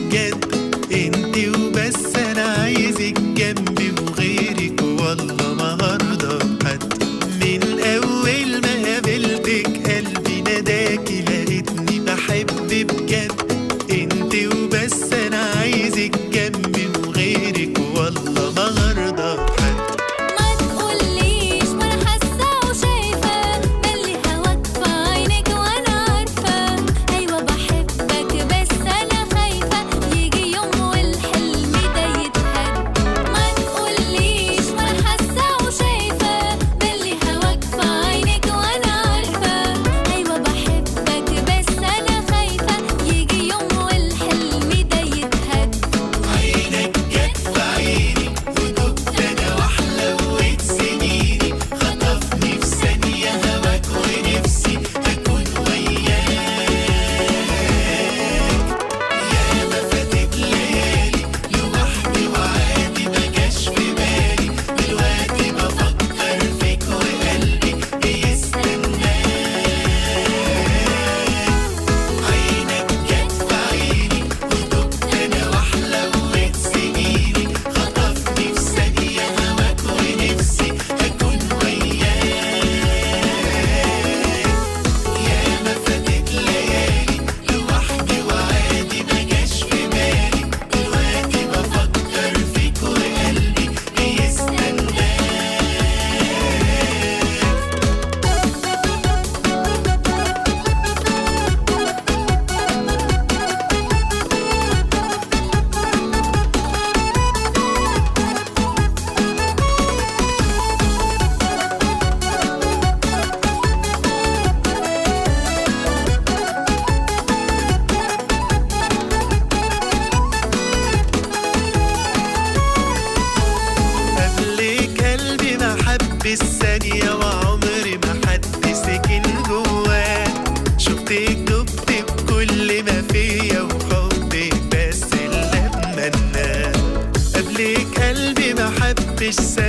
بجد انتي وبس، انا عايزك جنبي وغيرك والله ما هرضى بحد. من اول ما قابلتك قلبي ناداكي، لقيتني بحب بجد انتي وبس، انا عايزك جنبي وغيرك والله ما هرضى بحد. ما تقوليش ما انا حاسه وشايفه، ملي هواك في عينك وانا عارفه. ايوه بحبك بس انا خايفه يجي يوم والحلم ده يتهد. ما تقوليش ما انا حاسه وشايفه، ملي هواك في عينك وانا عارفه. ايوه بحبك بس انا خايفه يجي يوم والحلم ده يتهد. عينك جت في عيني ودبت انا واحلوت سنيني، خطفني في ثانية هواك ونفسي اكون وياك. ياما فاتت ليالي لوحدي وعادي مجاش في بالي، دلوقتي بفكر فيك وقلبي بيستناك. عينك جت في عيني ودبت انا واحلوت سنيني، خطفني في ثانية هواك ونفسي اكون وياك. ياما فاتت ليالي لوحدي وعادي مجاش في بالي، دلوقتي بفكر فيك وقلبي بيستناك. قبلك قلبي ما حبش ثانية، وعمري ما حد سكن جواه. شفتك دبت بكل ما فيا، وحبك بس اللي اتمناه. قبلك قلبي ما حبش ثانية